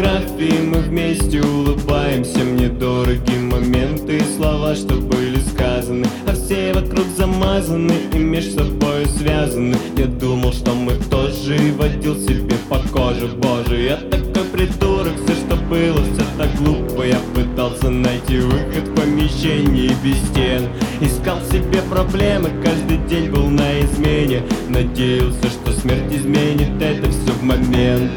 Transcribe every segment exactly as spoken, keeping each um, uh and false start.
фотографии мы вместе улыбаемся. Мне дороги моменты и слова, что были сказаны, а все вокруг замазаны и меж собой связаны. Я думал, что мы тоже, и водил себе по коже. Боже, я такой придурок, все, что было, все так глупо. Я пытался найти выход в помещении без стен, искал себе проблемы, каждый день был на измене. Надеялся, что смерть изменит это все в момент.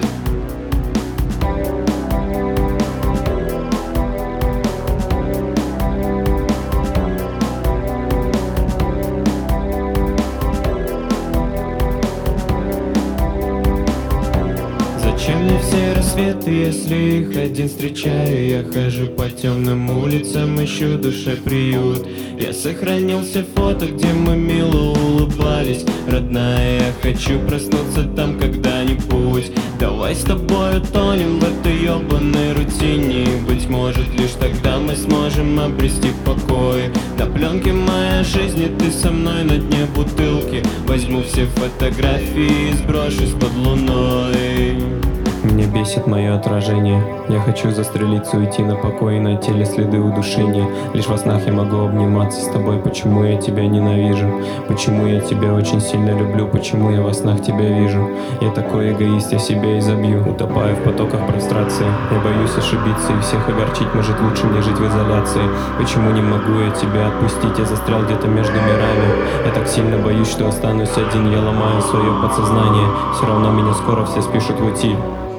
Зачем мне все рассветы, если их один встречаю? Я хожу по темным улицам, ищу душе приют. Я сохранил все фото, где мы мило улыбались. Родная, я хочу проснуться там когда-нибудь. Давай с тобой утонем в этой ебаной рутине. Быть может, лишь тогда мы сможем обрести покой. На пленке моей жизни ты со мной на дне бутылки. Возьму все фотографии и сброшусь под луной. Меня бесит мое отражение. Я хочу застрелиться, уйти на покой и на теле следы удушения. Лишь во снах я могу обниматься с тобой. Почему я тебя ненавижу? Почему я тебя очень сильно люблю? Почему я во снах тебя вижу? Я такой эгоист, я себя изобью. Утопаю в потоках прострации. Я боюсь ошибиться и всех огорчить. Может, лучше мне жить в изоляции. Почему не могу я тебя отпустить? Я застрял где-то между мирами. Я так сильно боюсь, что останусь один. Я ломаю свое подсознание. Все равно меня скоро все спишут в утиль.